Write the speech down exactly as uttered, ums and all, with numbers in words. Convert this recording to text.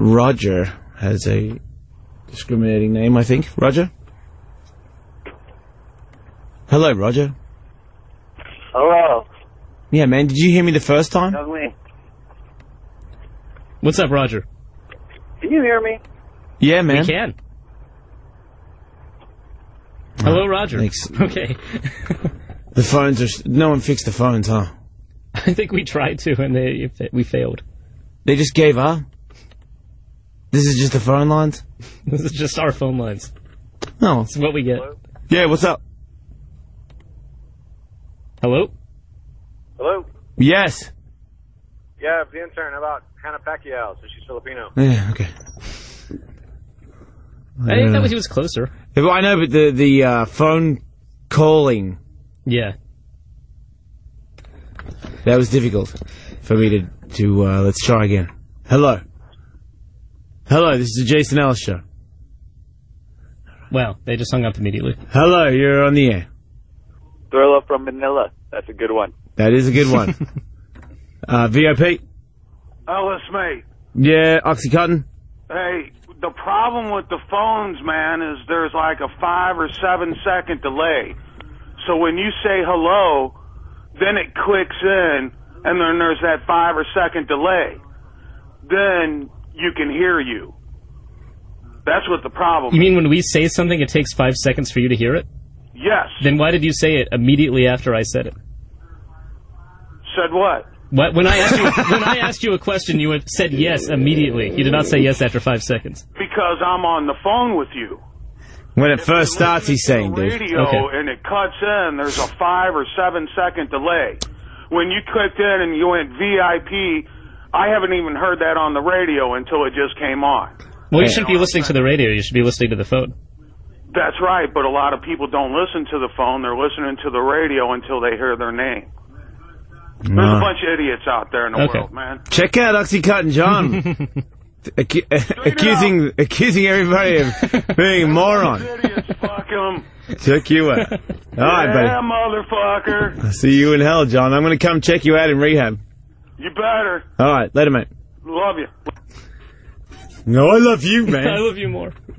Roger has a discriminating name, I think. Roger? Hello, Roger. Hello. Yeah, man, did you hear me the first time? That's me. What's up, Roger? Can you hear me? Yeah, man. We can. Hello, Roger. Thanks. Okay. The phones are... No one fixed the phones, huh? I think we tried to, and they we failed. They just gave up? This is just the phone lines? This is just our phone lines. Oh. It's what we get. Hello? Yeah, what's up? Hello? Hello? Yes. Yeah, the intern about Hannah Pacquiao, so she's Filipino. Yeah, okay. I think that was he was closer. Yeah, well, I know, but the, the uh, phone calling... Yeah. That was difficult for me to... to uh, let's try again. Hello. Hello, this is the Jason Ellis Show. Well, they just hung up immediately. Hello, you're on the air. Thriller from Manila. That's a good one. That is a good one. uh, V O P? Ellis, mate. Yeah, Oxycontin? Hey, the problem with the phones, man, is there's like a five or seven second delay. So when you say hello, then it clicks in, and then there's that five or second delay. Then you can hear you. That's what the problem You is. mean when we say something, it takes five seconds for you to hear it? Yes. Then why did you say it immediately after I said it? Said what? What, when I asked you when I asked you a question, you had said yes immediately. You did not say yes after five seconds. Because I'm on the phone with you. When it first starts, he's saying, dude. Radio Okay. and it cuts in, there's a five or seven second delay. When you clicked in and you went V I P, I haven't even heard that on the radio until it just came on. Well, you shouldn't be listening to the radio. You should be listening to the phone. That's right, but a lot of people don't listen to the phone. They're listening to the radio until they hear their name. There's No. a bunch of idiots out there in the Okay. world, man. Check out Oxycontin John. Acu- accusing accusing everybody of being a moron. Idiots, fuck 'em. Check you out. All right, buddy. Yeah, motherfucker. I'll see you in hell, John. I'm going to come check you out in rehab. You better. All right, later, mate. Love you. No, I love you, I man. love you more.